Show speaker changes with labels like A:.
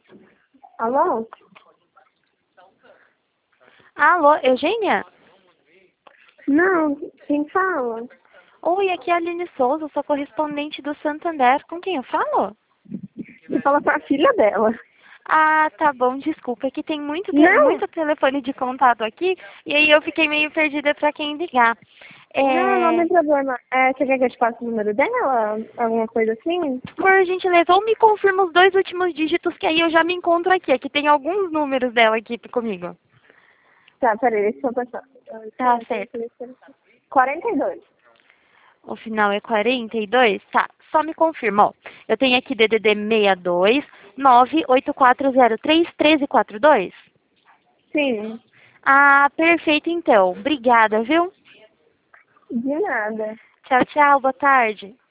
A: Alô?
B: Alô, Eugênia?
A: Não, quem fala?
B: Oi, aqui é a Aline Souza, sou correspondente do Santander. Com quem eu falo?
A: Você fala com a filha dela.
B: Ah, tá bom, desculpa, é que tem
A: Não,
B: muito telefone de contato aqui, e aí eu fiquei meio perdida pra quem ligar.
A: não
B: É,
A: tem problema. Você quer que eu te passe o número dela? Alguma coisa assim?
B: por gentileza, ou me confirma os 2 últimos dígitos, que aí eu já me encontro aqui. Aqui tem alguns números dela aqui comigo.
A: Tá, peraí, deixa eu passar.
B: Tá certo.
A: 42.
B: O final é 42? Tá, só me confirma, ó. Eu tenho aqui DDD 62 98403 1342.
A: Sim,
B: Ah, perfeito então. Obrigada, viu?
A: de nada.
B: Tchau, tchau, boa tarde.